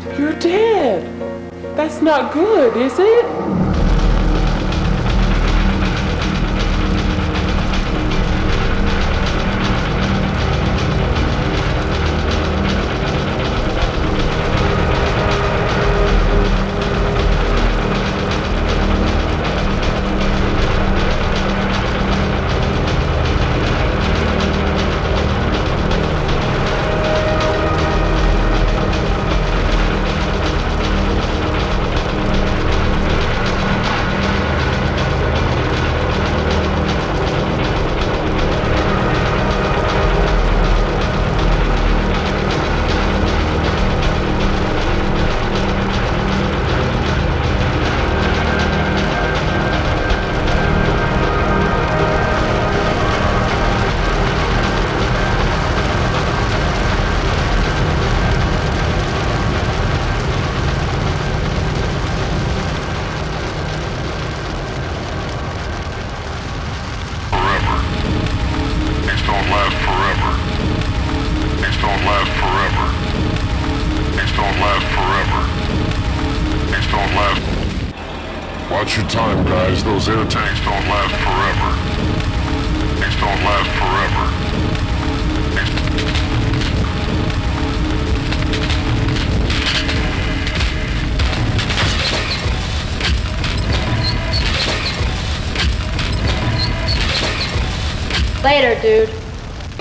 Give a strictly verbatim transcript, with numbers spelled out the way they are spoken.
You're dead. That's not good, is it? Watch your time, guys. Those air tanks don't last forever. Things don't last forever. Later, dude.